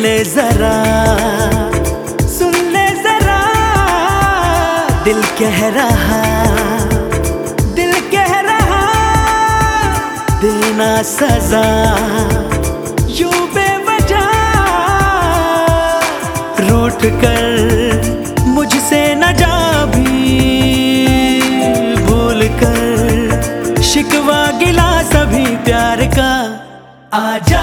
ले जरा, सुन ले जरा, दिल कह रहा, दिल कह रहा, देना सजा यूं बेवजह, रूठ कर मुझसे न जा भी, भूल कर शिकवा गिला सभी प्यार का। आजा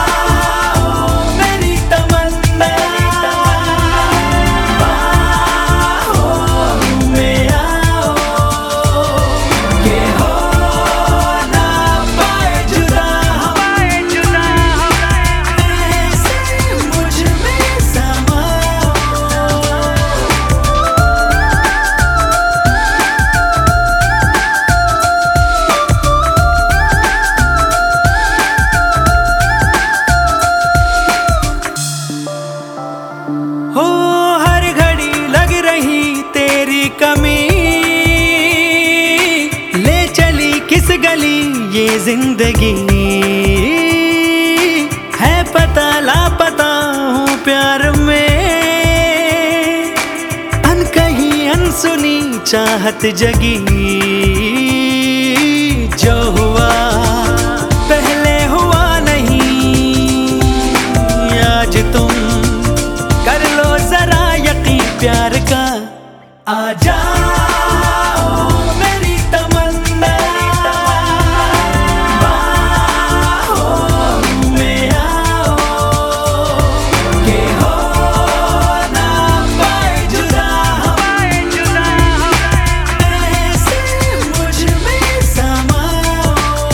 हो, हर घड़ी लग रही तेरी कमी, ले चली किस गली ये जिंदगी, है पता लापता हूँ प्यार में, अनकही अनसुनी चाहत जगी, जो हुआ पहले हुआ नहीं, आज तुम कर लो जरा यकीन प्यार का। आजा मेरी तमन्ना, बाहों में आओ, के हो ना पाए जुदा, ऐसे मुझ में समाओ।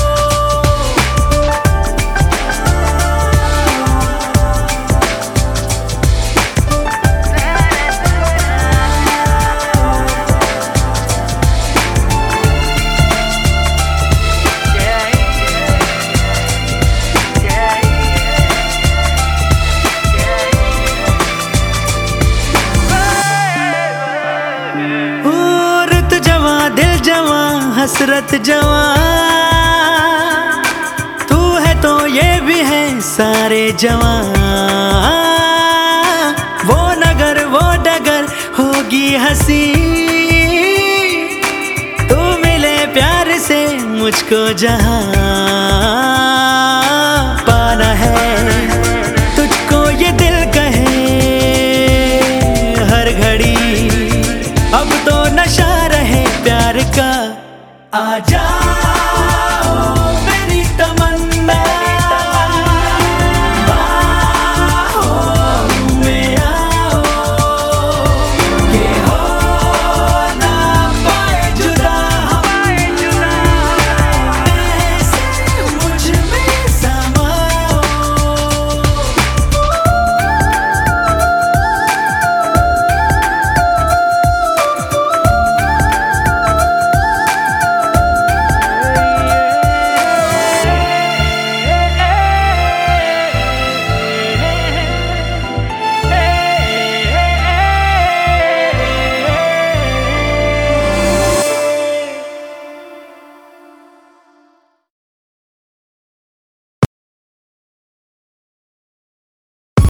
दिल जवां हसरत जवां, तू है तो ये भी है सारे जवां, वो नगर वो डगर होगी हंसी, तू मिले प्यार से मुझको जहां, पाना है तुझको ये दिल कहे हर घड़ी, अब तो नशा रहे प्यार का। आजा